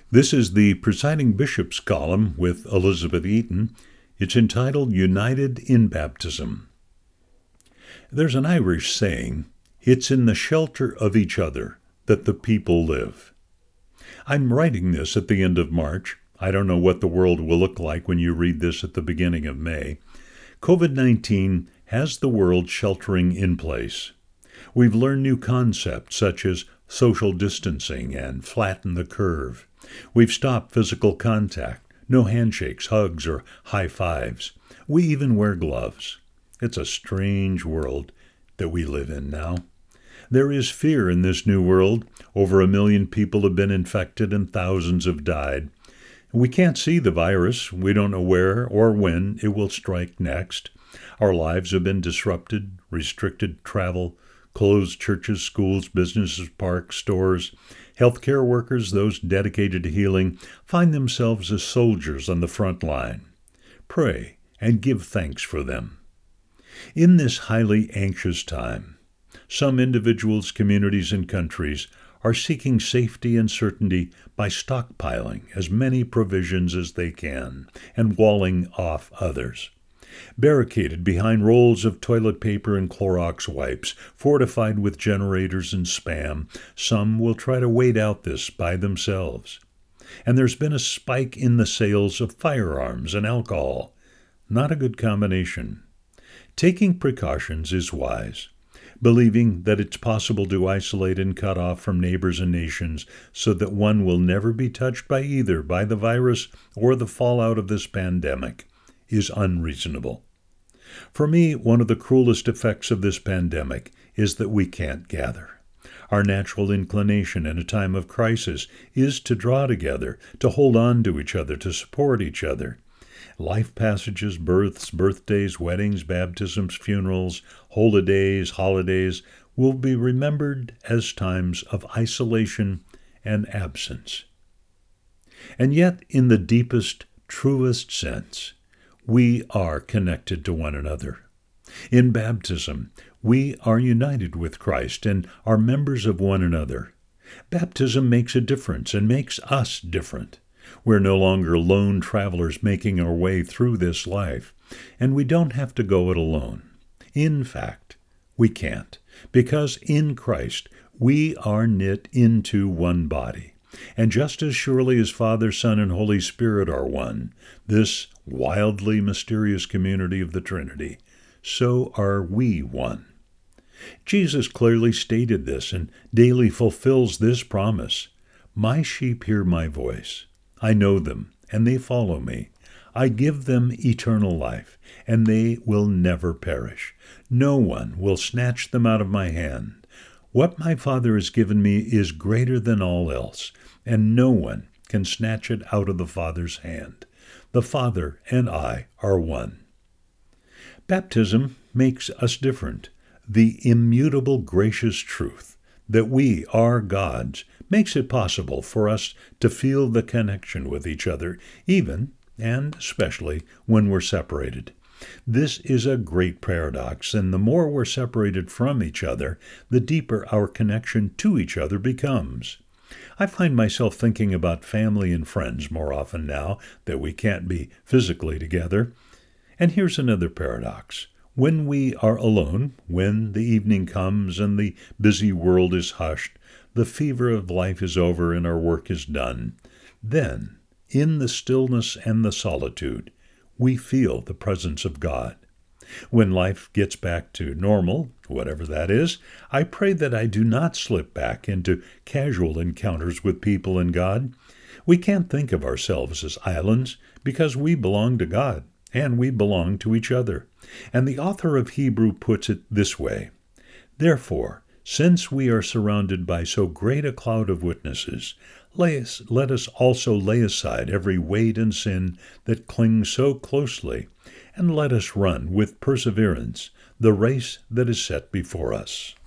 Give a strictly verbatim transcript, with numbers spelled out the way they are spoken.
This is the Presiding Bishop's column with Elizabeth Eaton. It's entitled United in Baptism. There's an Irish saying, "It's in the shelter of each other that the people live." I'm writing this at the end of March. I don't know what the world will look like when you read this at the beginning of May. covid nineteen has the world sheltering in place. We've learned new concepts such as social distancing and flatten the curve. We've stopped physical contact, no handshakes, hugs, or high fives. We even wear gloves. It's a strange world that we live in now. There is fear in this new world. Over a million people have been infected and thousands have died. We can't see the virus. We don't know where or when it will strike next. Our lives have been disrupted, restricted travel, closed churches, schools, businesses, parks, stores. Healthcare workers, those dedicated to healing, find themselves as soldiers on the front line. Pray and give thanks for them. In this highly anxious time, some individuals, communities, and countries are seeking safety and certainty by stockpiling as many provisions as they can and walling off others. Barricaded behind rolls of toilet paper and Clorox wipes, fortified with generators and spam, some will try to wait out this by themselves. And there's been a spike in the sales of firearms and alcohol. Not a good combination. Taking precautions is wise. Believing that it's possible to isolate and cut off from neighbors and nations so that one will never be touched by either by the virus or the fallout of this pandemic is unreasonable. For me, one of the cruelest effects of this pandemic is that we can't gather. Our natural inclination in a time of crisis is to draw together, to hold on to each other, to support each other. Life passages, births, birthdays, weddings, baptisms, funerals, holidays, holidays will be remembered as times of isolation and absence. And yet, in the deepest, truest sense, we are connected to one another. In baptism, we are united with Christ and are members of one another. Baptism makes a difference and makes us different. We're no longer lone travelers making our way through this life, and we don't have to go it alone. In fact, we can't, because in Christ we are knit into one body. And just as surely as Father, Son, and Holy Spirit are one, this wildly mysterious community of the Trinity, so are we one. Jesus clearly stated this and daily fulfills this promise. My sheep hear my voice. I know them, and they follow me. I give them eternal life, and they will never perish. No one will snatch them out of my hand. What my Father has given me is greater than all else, and no one can snatch it out of the Father's hand. The Father and I are one. Baptism makes us different. The immutable gracious truth that we are God's makes it possible for us to feel the connection with each other, even and especially when we're separated. This is a great paradox, and the more we're separated from each other, the deeper our connection to each other becomes. I find myself thinking about family and friends more often now that we can't be physically together. And here's another paradox. When we are alone, when the evening comes and the busy world is hushed, the fever of life is over and our work is done, then, in the stillness and the solitude, we feel the presence of God. When life gets back to normal, whatever that is, I pray that I do not slip back into casual encounters with people and God. We can't think of ourselves as islands because we belong to God and we belong to each other. And the author of Hebrew puts it this way: Therefore, since we are surrounded by so great a cloud of witnesses, let us, let us also lay aside every weight and sin that clings so closely, and let us run with perseverance the race that is set before us.